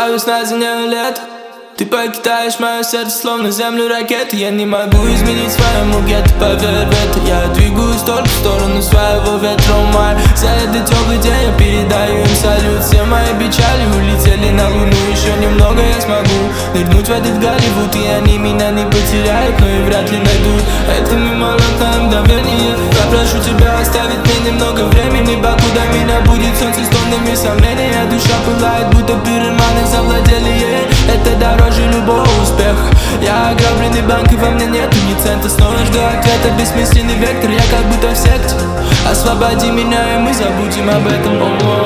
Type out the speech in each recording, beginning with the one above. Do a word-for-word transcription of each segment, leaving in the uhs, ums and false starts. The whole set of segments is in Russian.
Плавишь на земле лет. Ты покидаешь мое сердце, словно землю ракеты. Я не могу изменить своему гетто, поверь в это. Я двигаюсь только в сторону своего ветра. Май, за этот теплый день я передаю им салют. Все мои печали улетели на луну. Еще немного я смогу нырнуть в этот Голливуд, и они меня не потеряют, но и вряд ли найдут. Это мимолетное мгновение. Я прошу тебя оставить мне немного времени, покуда меня будет солнце с тоннами сомнения. Душа пылает, будто пироманы завладели ей. Это дороже любого успеха. Я ограбленный банк, и во мне нету ни цента. Снова жду ответа, бессмысленный вектор. Я как будто в секте. Освободи меня, и мы забудем об этом.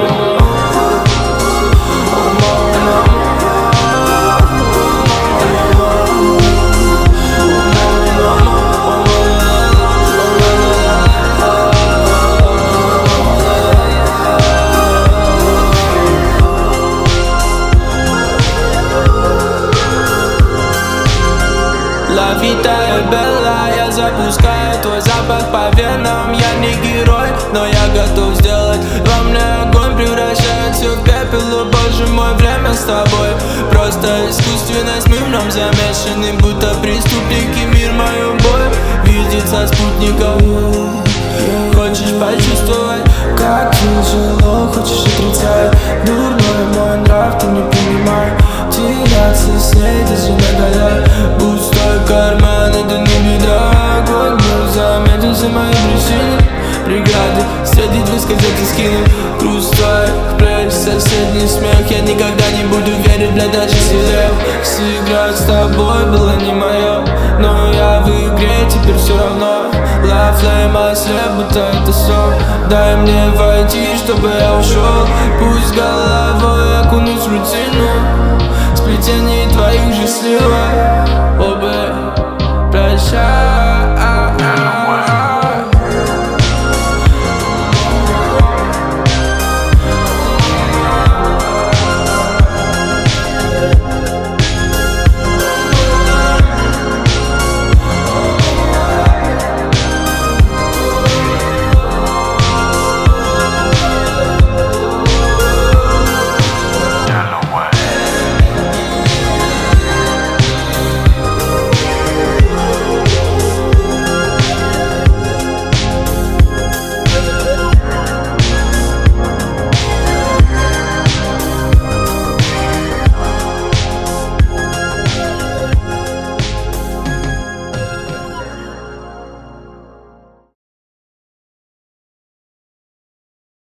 La vida es bella, я запускаю твой запах по венам. Я не герой, но я готов сделать во мне огонь, превращается в пепел. О боже мой, время с тобой просто искусственность. Мы в нем замешаны, будто преступники. Мир мою боль видит со спутников. Хочешь почувствовать, как тяжело, хочешь отрицать дурной мой нрав, ты не понимаешь. Теряться с ней даже на года. Пустой карман, это не беда. Огонь был заметен, все мои причины. Преграды, садить, высказать и скинуть. Груз твоих плеч, соседний смех. Я никогда не буду верить, бля, даже себе. Сыграть с тобой было не мое, но я в игре, теперь все равно. La flame ослеп, будто это сон. Дай мне войти, чтобы я ушел. Пусть головой окунусь в рутину. Сплетение твоих же сливок. О, б, прощай.